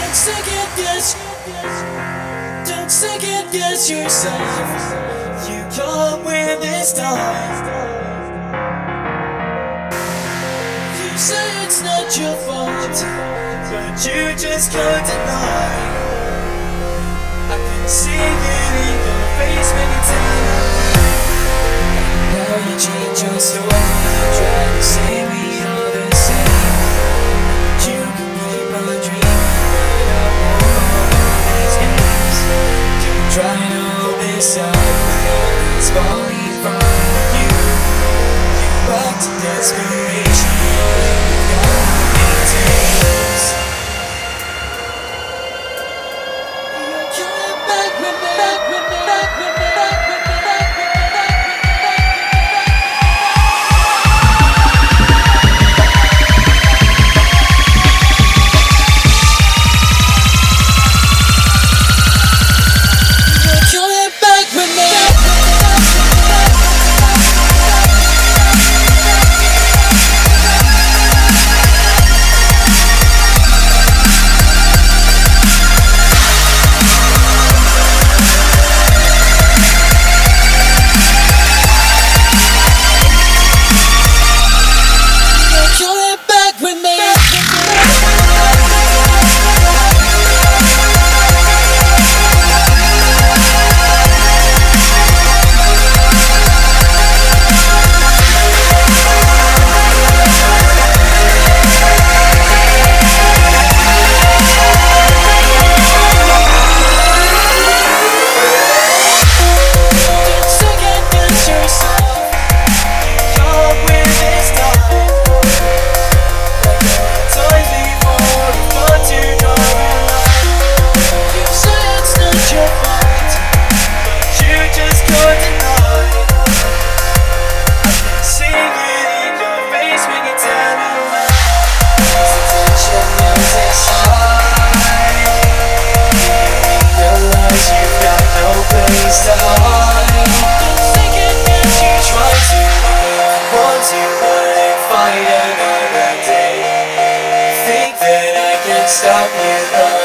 second guess, don't second guess yourself. You come with this time. You say it's not your fault, but you just can't deny. I can see it in your face when you tell me. Now you change your story, try to say we are the same. You can keep on dreaming, but I won't fall these games. Keep trying to hold this out, but it's falling from you. You back to desperation, you got maintains. You're coming back with me, back with me, back with me, back with me, back with me. Stop you.